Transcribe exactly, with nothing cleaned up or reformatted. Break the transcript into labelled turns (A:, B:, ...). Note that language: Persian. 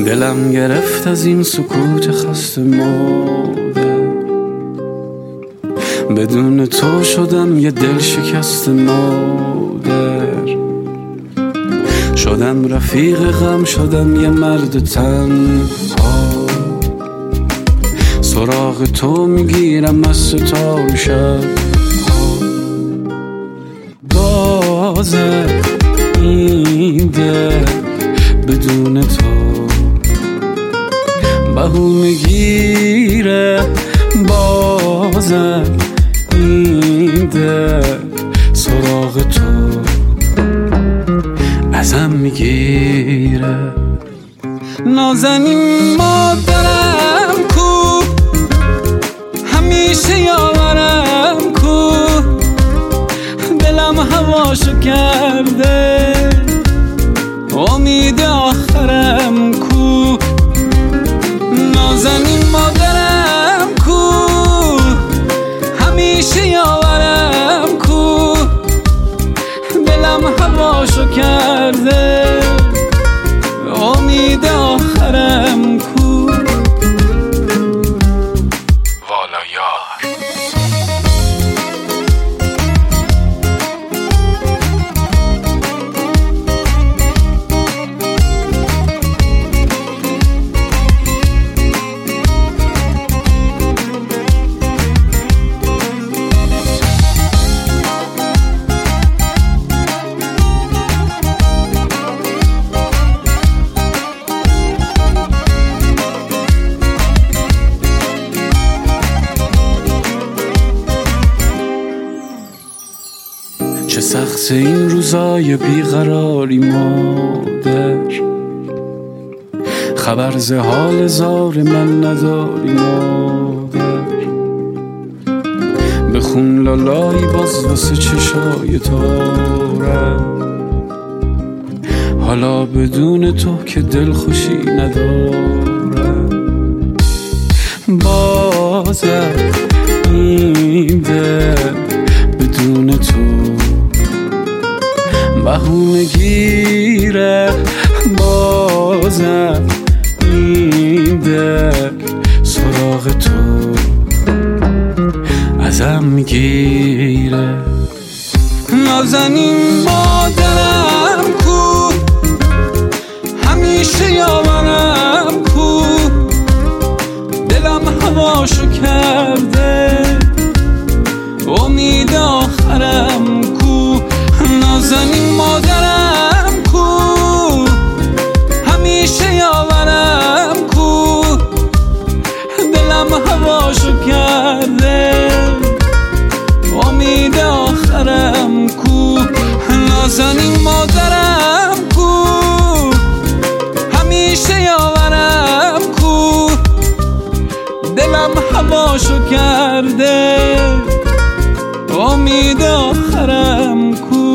A: دلم گرفت از این سکوت خسته ماده، بدون تو شدم یه دل شکست مادر، شدم رفیق غم، شدم یه مرد تنها، سراغ تو میگیرم از ستاره شب بازه این دل بدون تو بهو میگیره، بازه این دل سراغ تو ازم میگیره. نازنین مادرم کو، همیشه یاورم کو، دلم هواشو کرده، امید آخرم کو. نازنین مادرم کو، همیشه یاورم کو، دلم هواشو کرده، امید آخرم کو.
B: والا یار
A: چه سخت این روزای بیقراری مادر، خبر ز حال زار من نداری مادر، بخون لالایی باز واسه چشای تارم، حالا بدون تو که دل خوشی ندارم، بازم این دل بدون تو بهونه گیره، بازم این دل سراغ تو ازم میگیره. نازنین مادرم کو، همیشه یاورم کو، دلم هواشو کرده، امید آخرم کو. نازنین مادرم کو، همیشه یاورم کو، دلم هواشو کرده، امید آخرم کو. نازنین مادرم کو، همیشه یاورم کو، دلم هواشو کرده، امید آخرم کو.